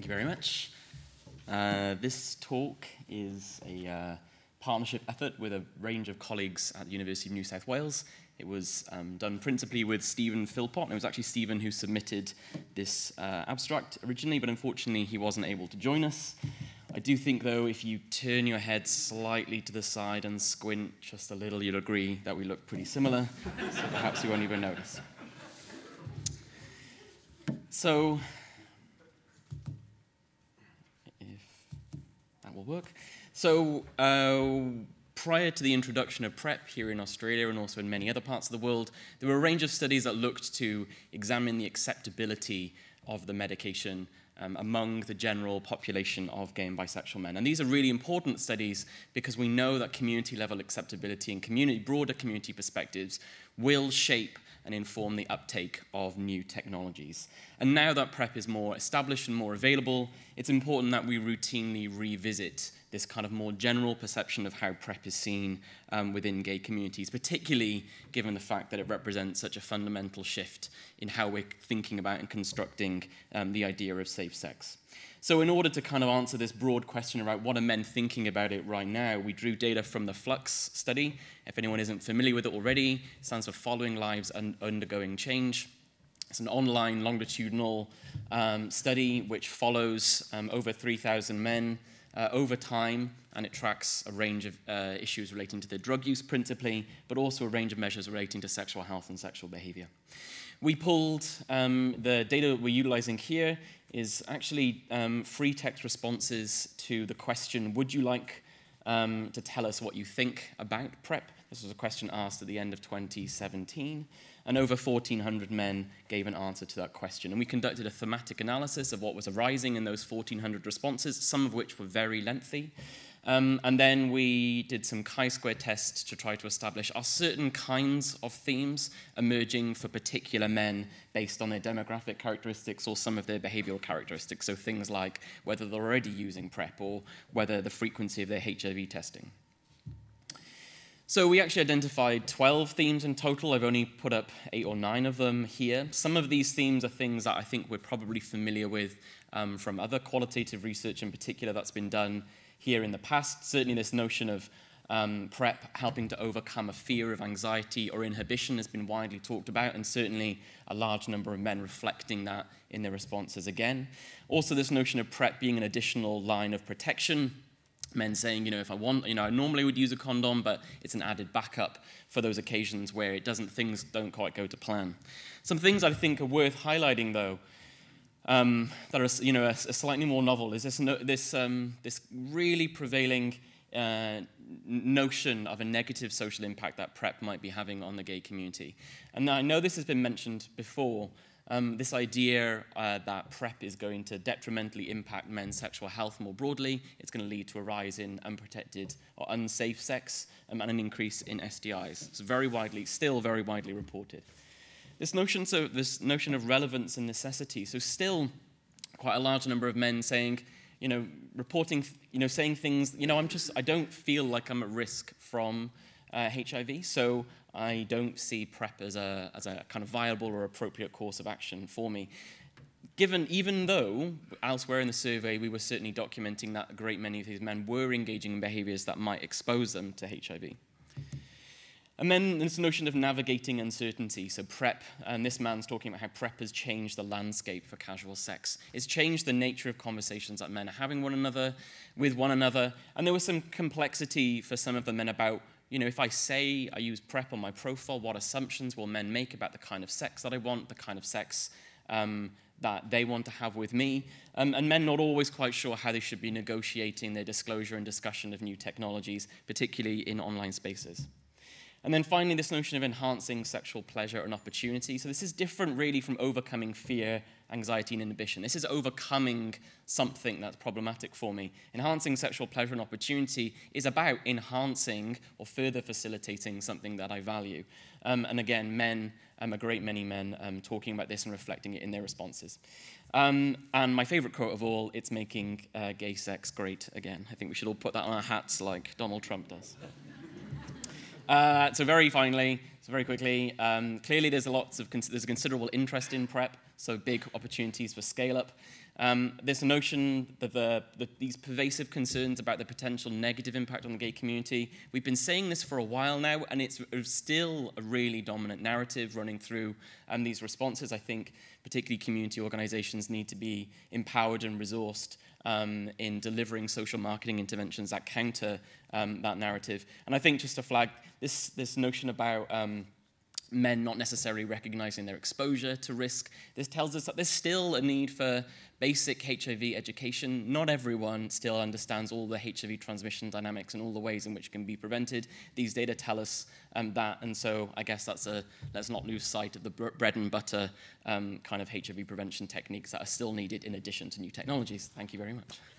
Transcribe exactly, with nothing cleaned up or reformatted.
Thank you very much. Uh, this talk is a uh, partnership effort with a range of colleagues at the University of New South Wales. It was um, done principally with Stephen Philpott, and it was actually Stephen who submitted this uh, abstract originally, but unfortunately he wasn't able to join us. I do think, though, if you turn your head slightly to the side and squint just a little, you'll agree that we look pretty similar, so perhaps you won't even notice. So, will work. So uh, prior to the introduction of PrEP here in Australia and also in many other parts of the world, there were a range of studies that looked to examine the acceptability of the medication um, among the general population of gay and bisexual men. And these are really important studies because we know that community-level acceptability and community, broader community perspectives will shape and inform the uptake of new technologies. And now that PrEP is more established and more available, it's important that we routinely revisit this kind of more general perception of how PrEP is seen um, within gay communities, particularly given the fact that it represents such a fundamental shift in how we're thinking about and constructing um, the idea of safe sex. So in order to kind of answer this broad question about what are men thinking about it right now, we drew data from the Flux study. If anyone isn't familiar with it already, it stands for Following Lives Un- Undergoing Change. It's an online longitudinal um, study which follows um, over three thousand men uh, over time, and it tracks a range of uh, issues relating to their drug use principally, but also a range of measures relating to sexual health and sexual behavior. We pulled um, the data that we're utilizing here is actually um, free text responses to the question, would you like um, to tell us what you think about PrEP? This was a question asked at the end of twenty seventeen, and over fourteen hundred men gave an answer to that question. And we conducted a thematic analysis of what was arising in those fourteen hundred responses, some of which were very lengthy. Um, and then we did some chi-square tests to try to establish are certain kinds of themes emerging for particular men based on their demographic characteristics or some of their behavioral characteristics. So things like whether they're already using PrEP or whether the frequency of their H I V testing. So we actually identified twelve themes in total. I've only put up eight or nine of them here. Some of these themes are things that I think we're probably familiar with um, from other qualitative research in particular that's been done here in the past. Certainly this notion of um, PrEP helping to overcome a fear of anxiety or inhibition has been widely talked about, and certainly a large number of men reflecting that in their responses again. Also this notion of PrEP being an additional line of protection. Men saying, you know, if I want, you know, I normally would use a condom, but it's an added backup for those occasions where it doesn't, things don't quite go to plan. Some things I think are worth highlighting, though, um, that are, you know, a, a slightly more novel is this no, this um, this really prevailing uh, notion of a negative social impact that PrEP might be having on the gay community. And I know this has been mentioned before. Um, this idea uh, that PrEP is going to detrimentally impact men's sexual health more broadly. It's going to lead to a rise in unprotected or unsafe sex um, and an increase in S T Is. It's very widely, still very widely reported. This notion, so this notion of relevance and necessity. So still, quite a large number of men saying, you know, reporting, you know, saying things. You know, I'm just, I don't feel like I'm at risk from uh, H I V, so I don't see PrEP as a, as a kind of viable or appropriate course of action for me. Given, even though elsewhere in the survey we were certainly documenting that a great many of these men were engaging in behaviors that might expose them to H I V. And then this notion of navigating uncertainty. So PrEP, and this man's talking about how PrEP has changed the landscape for casual sex. It's changed the nature of conversations that men are having one another, with one another. And there was some complexity for some of the men about, you know, if I say I use PrEP on my profile, what assumptions will men make about the kind of sex that I want, the kind of sex um, that they want to have with me? Um, and men not always quite sure how they should be negotiating their disclosure and discussion of new technologies, particularly in online spaces. And then finally, this notion of enhancing sexual pleasure and opportunity. So this is different really from overcoming fear, anxiety, and inhibition. This is overcoming something that's problematic for me. Enhancing sexual pleasure and opportunity is about enhancing or further facilitating something that I value. Um, and again, men, um, a great many men um, talking about this and reflecting it in their responses. Um, and my favorite quote of all, it's making uh, gay sex great again. I think we should all put that on our hats like Donald Trump does. Uh, so very finally, so very quickly, um, clearly there's a lots of there's a considerable interest in PrEP, so big opportunities for scale up. Um, this notion that the, the, these pervasive concerns about the potential negative impact on the gay community, we've been saying this for a while now, and it's still a really dominant narrative running through um, these responses. I think particularly community organizations need to be empowered and resourced um, in delivering social marketing interventions that counter um, that narrative. And I think just to flag this, this notion about um, men not necessarily recognizing their exposure to risk. This tells us that there's still a need for basic H I V education. Not everyone still understands all the H I V transmission dynamics and all the ways in which it can be prevented. These data tell us um, that, and so I guess that's a, let's not lose sight of the bread and butter um, kind of H I V prevention techniques that are still needed in addition to new technologies. Thank you very much.